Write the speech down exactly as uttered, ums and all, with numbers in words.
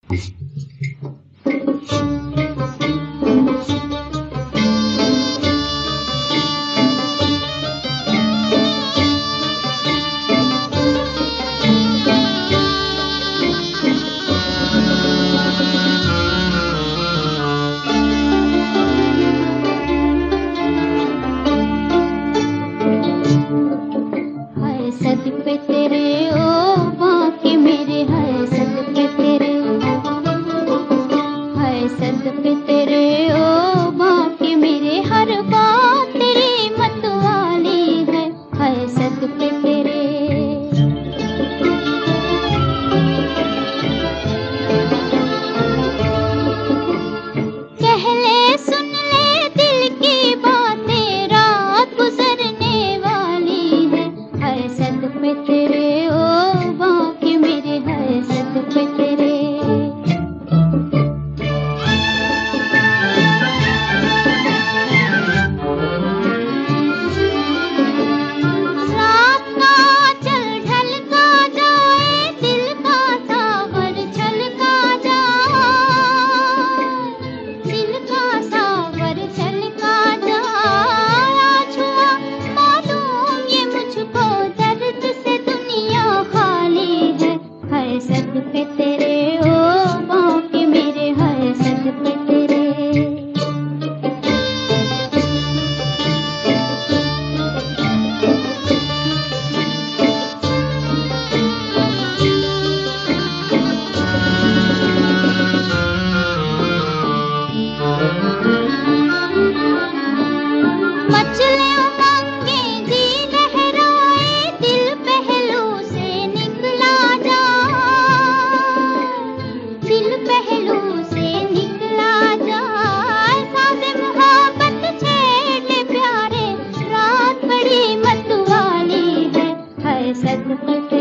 सद पे तेरे ओ बाके मेरे, है सद पे तेरे, है सद पे तेरे ओ बाके मेरे, हर बात तेरी मतवाली है, है सद पे तेरे। कह ले सुन ले दिल की बातें, रात गुजरने वाली है, है सद पे तेरे ओ बाके मेरे, है सद पे तेरे। रात का चल ढलका जाए, दिल का सागर छलका जाए, दिल का सागर छलका जाए। आज हुआ मालूम ये मुझको, दर्द से दुनिया खाली है, है सद पे तेरे ओ बाके मेरे, है सद पे तेरे। मचले उमंगे जी लहराए, दिल पहलू से निकला जाए, दिल पहलू से निकला जाए। साज़े मुहब्बत छेड़ ले प्यारे, रात बड़ी मतवाली है, है सद पे तेरे।